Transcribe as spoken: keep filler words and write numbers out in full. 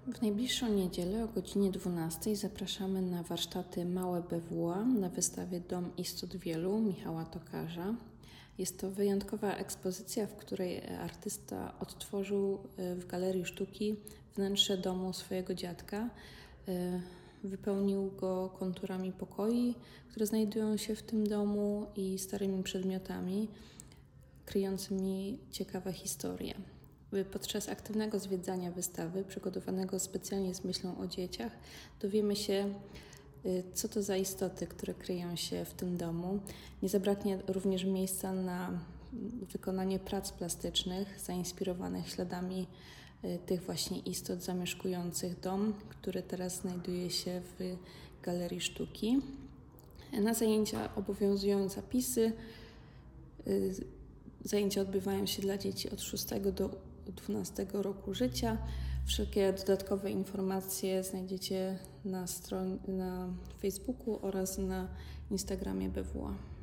W najbliższą niedzielę o godzinie dwunastej zapraszamy na warsztaty Małe B W A na wystawie Dom Istot Wielu Michała Tokarza. Jest to wyjątkowa ekspozycja, w której artysta odtworzył w Galerii Sztuki wnętrze domu swojego dziadka. Wypełnił go konturami pokoi, które znajdują się w tym domu, i starymi przedmiotami kryjącymi ciekawe historie. Podczas aktywnego zwiedzania wystawy, przygotowanego specjalnie z myślą o dzieciach, dowiemy się, co to za istoty, które kryją się w tym domu. Nie zabraknie również miejsca na wykonanie prac plastycznych zainspirowanych śladami tych właśnie istot zamieszkujących dom, który teraz znajduje się w Galerii Sztuki. Na zajęcia obowiązują zapisy. Zajęcia odbywają się dla dzieci od szóstego do dwunastego roku życia. Wszelkie dodatkowe informacje znajdziecie na stronie, na Facebooku oraz na Instagramie B W A.